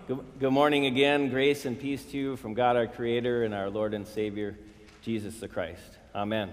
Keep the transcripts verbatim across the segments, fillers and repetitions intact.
Good, good morning again. Grace and peace to you from God our Creator and our Lord and Savior, Jesus the Christ. Amen.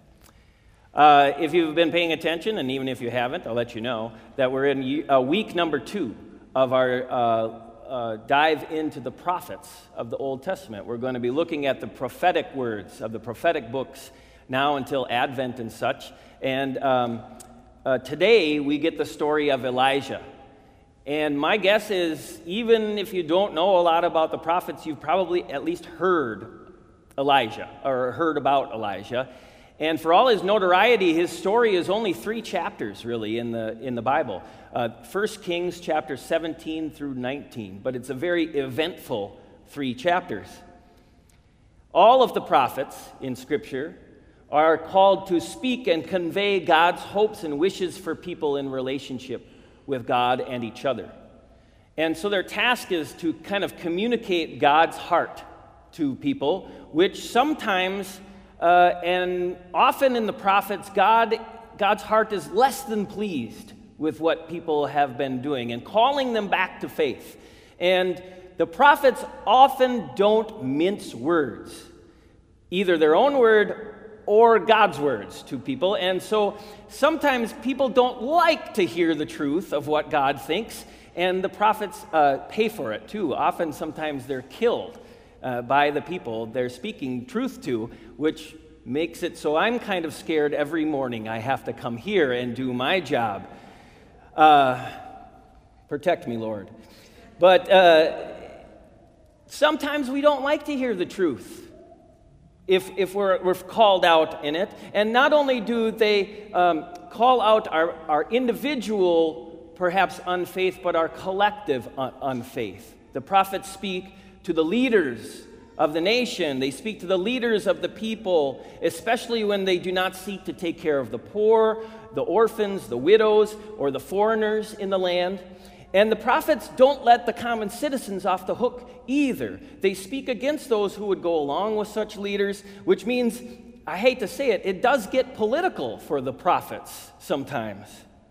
Uh, if you've been paying attention, and even if you haven't, I'll let you know, that we're in uh, week number two of our uh, uh, dive into the prophets of the Old Testament. We're going to be looking at the prophetic words of the prophetic books now until Advent and such. And um, uh, today we get the story of Elijah. And my guess is, even if you don't know a lot about the prophets, you've probably at least heard Elijah, or heard about Elijah. And for all his notoriety, his story is only three chapters, really, in the in the Bible. Uh, First Kings chapter seventeen through nineteen, but it's a very eventful three chapters. All of the prophets in Scripture are called to speak and convey God's hopes and wishes for people in relationship with God and each other. And so their task is to kind of communicate God's heart to people, which sometimes uh, and often in the prophets, God, God's heart is less than pleased with what people have been doing and calling them back to faith. And the prophets often don't mince words, either their own word or God's words to people. And so sometimes people don't like to hear the truth of what God thinks, and the prophets uh, pay for it too. Often, sometimes they're killed uh, by the people they're speaking truth to, which makes it so I'm kind of scared every morning I have to come here and do my job. Uh, protect me, Lord. But uh, sometimes we don't like to hear the truth if, if we're, we're called out in it. And not only do they um, call out our, our individual, perhaps, unfaith, but our collective un- unfaith. The prophets speak to the leaders of the nation. They speak to the leaders of the people, especially when they do not seek to take care of the poor, the orphans, the widows, or the foreigners in the land. And the prophets don't let the common citizens off the hook either. They speak against those who would go along with such leaders, which means, I hate to say it, it does get political for the prophets sometimes.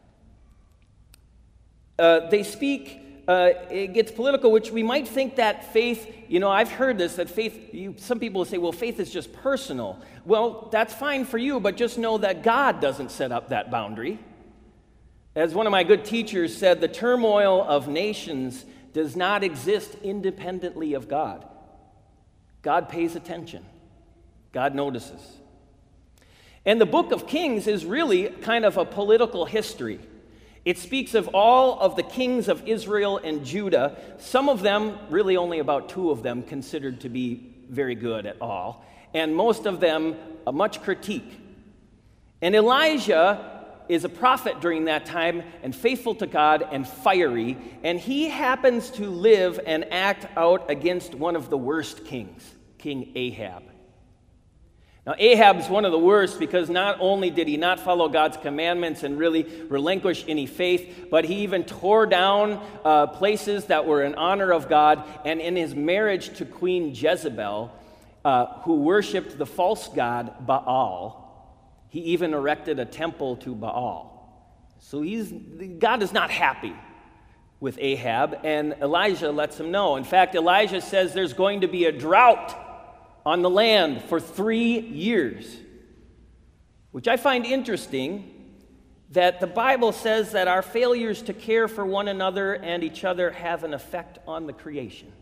Uh, they speak, uh, it gets political, which we might think that faith, you know, I've heard this, that faith, you, some people say, well, faith is just personal. Well, that's fine for you, but just know that God doesn't set up that boundary. As one of my good teachers said, the turmoil of nations does not exist independently of God. God pays attention. God notices. And the book of Kings is really kind of a political history. It speaks of all of the kings of Israel and Judah, some of them, really only about two of them, considered to be very good at all, and most of them a much critique. And Elijah is a prophet during that time, and faithful to God and fiery, and he happens to live and act out against one of the worst kings, King Ahab. Now, Ahab's one of the worst because not only did he not follow God's commandments and really relinquish any faith, but he even tore down uh, places that were in honor of God, and in his marriage to Queen Jezebel, uh, who worshipped the false god Baal, he even erected a temple to Baal. So he's, God is not happy with Ahab, and Elijah lets him know. In fact, Elijah says there's going to be a drought on the land for three years, which I find interesting that the Bible says that our failures to care for one another and each other have an effect on the creation.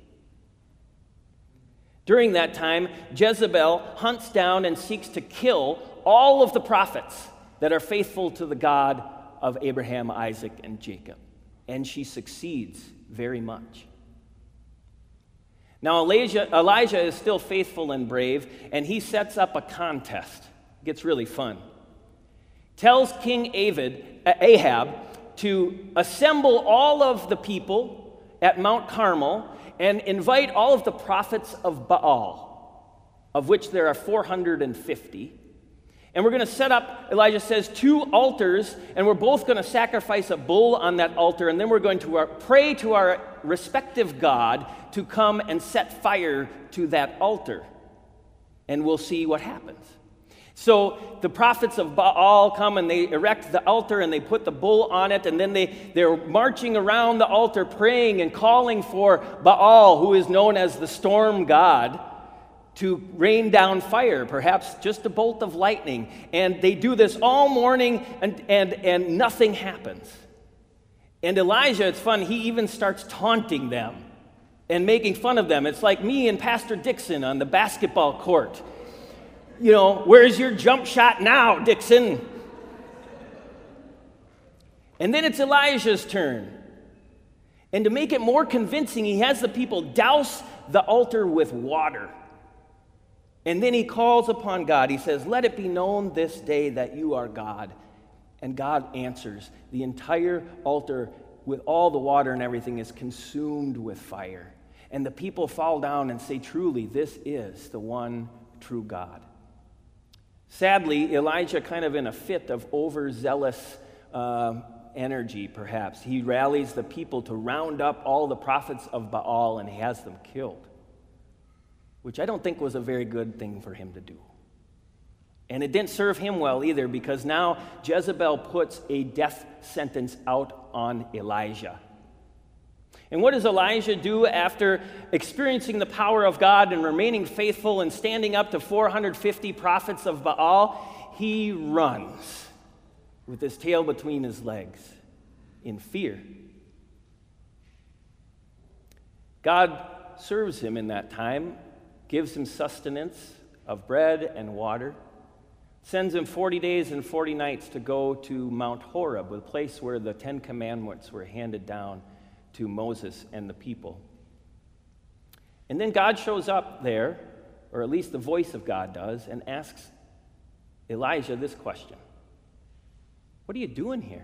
During that time, Jezebel hunts down and seeks to kill all of the prophets that are faithful to the God of Abraham, Isaac, and Jacob. And she succeeds very much. Now, Elijah, Elijah is still faithful and brave, and he sets up a contest. It gets really fun. Tells King Ahab to assemble all of the people at Mount Carmel and invite all of the prophets of Baal, of which there are four hundred fifty. And we're going to set up, Elijah says, two altars, and we're both going to sacrifice a bull on that altar, and then we're going to pray to our respective God to come and set fire to that altar. And we'll see what happens. So the prophets of Baal come and they erect the altar and they put the bull on it, and then they, they're marching around the altar praying and calling for Baal, who is known as the storm god, to rain down fire, perhaps just a bolt of lightning. And they do this all morning, and, and, and nothing happens. And Elijah, it's fun, he even starts taunting them and making fun of them. It's like me and Pastor Dixon on the basketball court. You know, where's your jump shot now, Dixon? And then it's Elijah's turn. And to make it more convincing, he has the people douse the altar with water. And then he calls upon God. He says, "Let it be known this day that you are God." And God answers. The entire altar, with all the water and everything, is consumed with fire. And the people fall down and say, "Truly, this is the one true God." Sadly, Elijah, kind of in a fit of overzealous uh, energy, perhaps, he rallies the people to round up all the prophets of Baal and he has them killed, which I don't think was a very good thing for him to do. And it didn't serve him well either, because now Jezebel puts a death sentence out on Elijah. And what does Elijah do after experiencing the power of God and remaining faithful and standing up to four hundred fifty prophets of Baal? He runs with his tail between his legs in fear. God serves him in that time, gives him sustenance of bread and water, sends him forty days and forty nights to go to Mount Horeb, the place where the Ten Commandments were handed down to Moses and the people. And then God shows up there, or at least the voice of God does, and asks Elijah this question: "What are you doing here?"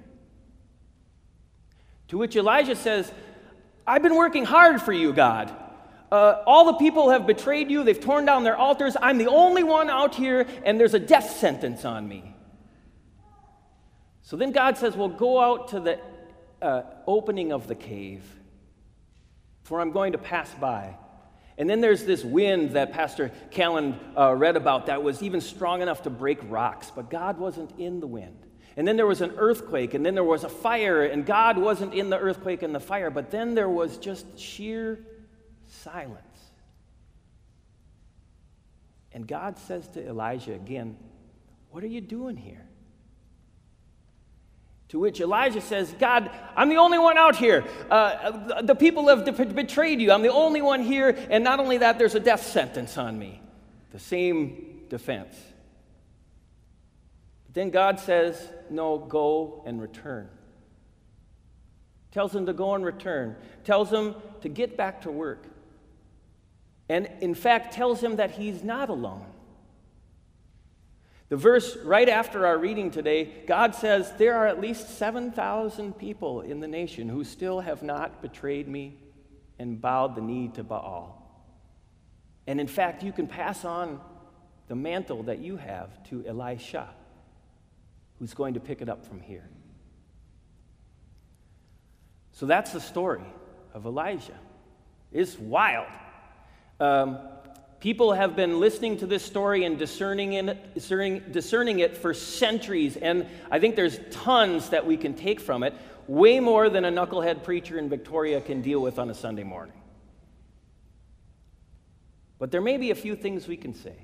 To which Elijah says, "I've been working hard for you, God. Uh, all the people have betrayed you. They've torn down their altars. I'm the only one out here, and there's a death sentence on me." So then God says, "Well, go out to the uh, opening of the cave, for I'm going to pass by." And then there's this wind that Pastor Callan uh, read about that was even strong enough to break rocks, but God wasn't in the wind. And then there was an earthquake, and then there was a fire, and God wasn't in the earthquake and the fire, but then there was just sheer silence. And God says to Elijah again, "What are you doing here?" To which Elijah says, "God, I'm the only one out here. Uh, the people have betrayed you. I'm the only one here, and not only that, there's a death sentence on me." The same defense. But then God says, "No, go and return." Tells him to go and return. Tells him to get back to work. And in fact, tells him that he's not alone. The verse right after our reading today, God says, "There are at least seven thousand people in the nation who still have not betrayed me and bowed the knee to Baal. And in fact, you can pass on the mantle that you have to Elisha, who's going to pick it up from here." So that's the story of Elijah. It's wild. Um, people have been listening to this story and discerning it, discerning, discerning it for centuries, and I think there's tons that we can take from it, way more than a knucklehead preacher in Victoria can deal with on a Sunday morning. But there may be a few things we can say.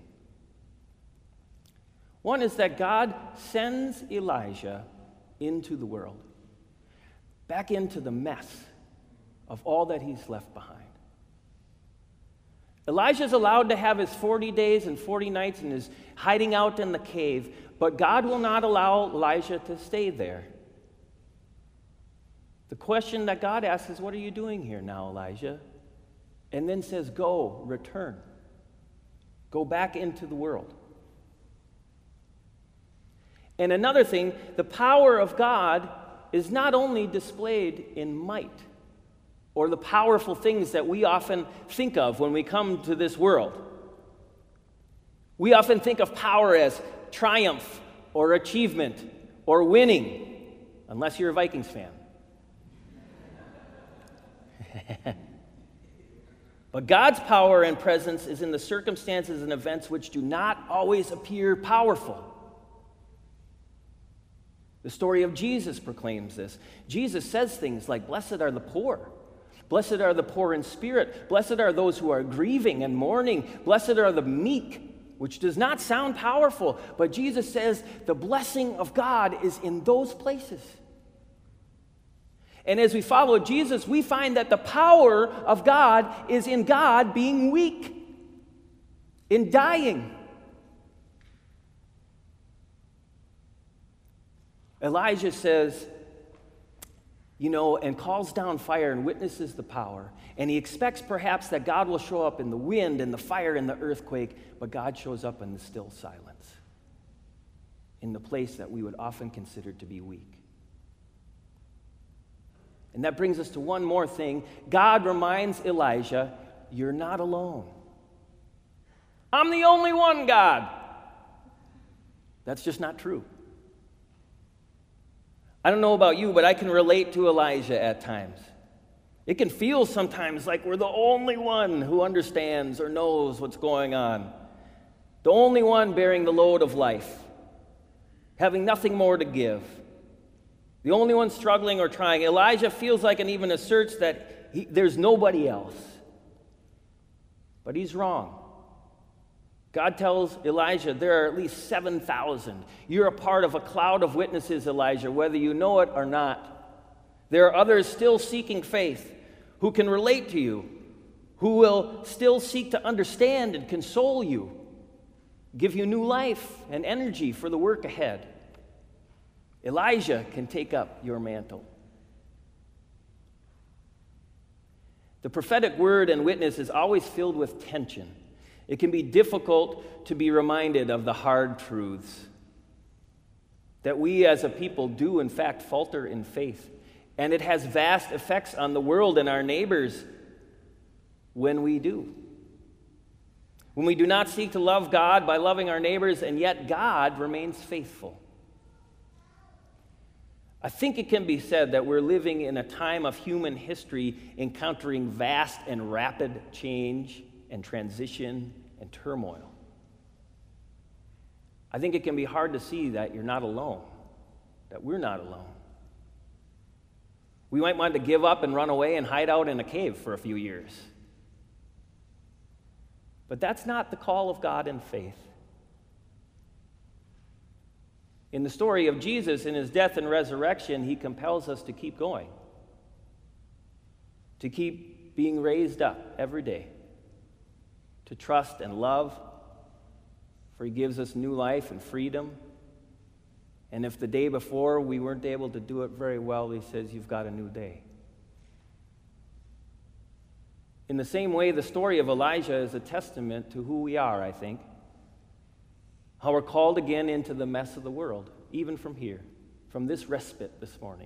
One is that God sends Elijah into the world, back into the mess of all that he's left behind. Elijah's allowed to have his forty days and forty nights and is hiding out in the cave, but God will not allow Elijah to stay there. The question that God asks is, "What are you doing here now, Elijah?" And then says, "Go, return. Go back into the world." And another thing, the power of God is not only displayed in might, or the powerful things that we often think of when we come to this world. We often think of power as triumph or achievement or winning, unless you're a Vikings fan. But God's power and presence is in the circumstances and events which do not always appear powerful. The story of Jesus proclaims this. Jesus says things like, "Blessed are the poor. Blessed are the poor in spirit. Blessed are those who are grieving and mourning. Blessed are the meek," which does not sound powerful, but Jesus says the blessing of God is in those places. And as we follow Jesus, we find that the power of God is in God being weak, in dying. Elijah says, you know, and calls down fire and witnesses the power. And he expects perhaps that God will show up in the wind and the fire and the earthquake, but God shows up in the still silence, in the place that we would often consider to be weak. And that brings us to one more thing. God reminds Elijah, you're not alone. I'm the only one, God. That's just not true. I don't know about you, but I can relate to Elijah at times. It can feel sometimes like we're the only one who understands or knows what's going on. The only one bearing the load of life, having nothing more to give. The only one struggling or trying. Elijah feels like and even asserts that he, there's nobody else. But he's wrong. God tells Elijah, there are at least seven thousand. You're a part of a cloud of witnesses, Elijah, whether you know it or not. There are others still seeking faith who can relate to you, who will still seek to understand and console you, give you new life and energy for the work ahead. Elijah can take up your mantle. The prophetic word and witness is always filled with tension. It can be difficult to be reminded of the hard truths that we as a people do, in fact, falter in faith. And it has vast effects on the world and our neighbors when we do. When we do not seek to love God by loving our neighbors, and yet God remains faithful. I think it can be said that we're living in a time of human history encountering vast and rapid change and transition and turmoil. I think it can be hard to see that you're not alone, that we're not alone. We might want to give up and run away and hide out in a cave for a few years. But that's not the call of God in faith. In the story of Jesus, in his death and resurrection, he compels us to keep going, to keep being raised up every day, to trust and love, for he gives us new life and freedom. And if the day before we weren't able to do it very well, he says, you've got a new day. In the same way, the story of Elijah is a testament to who we are, I think. How we're called again into the mess of the world, even from here, from this respite this morning.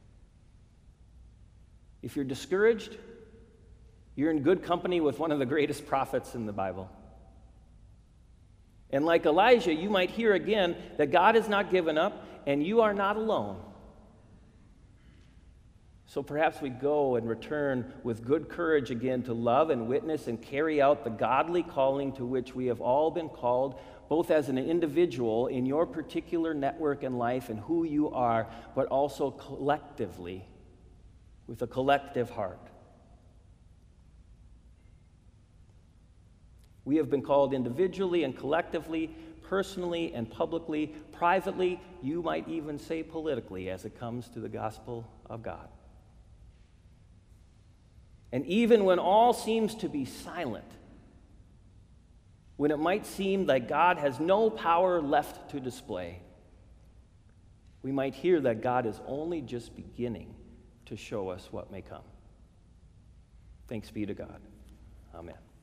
If you're discouraged, you're in good company with one of the greatest prophets in the Bible. And like Elijah, you might hear again that God has not given up and you are not alone. So perhaps we go and return with good courage again to love and witness and carry out the godly calling to which we have all been called, both as an individual in your particular network in life and who you are, but also collectively, with a collective heart. We have been called individually and collectively, personally and publicly, privately, you might even say politically, as it comes to the gospel of God. And even when all seems to be silent, when it might seem like God has no power left to display, we might hear that God is only just beginning to show us what may come. Thanks be to God. Amen.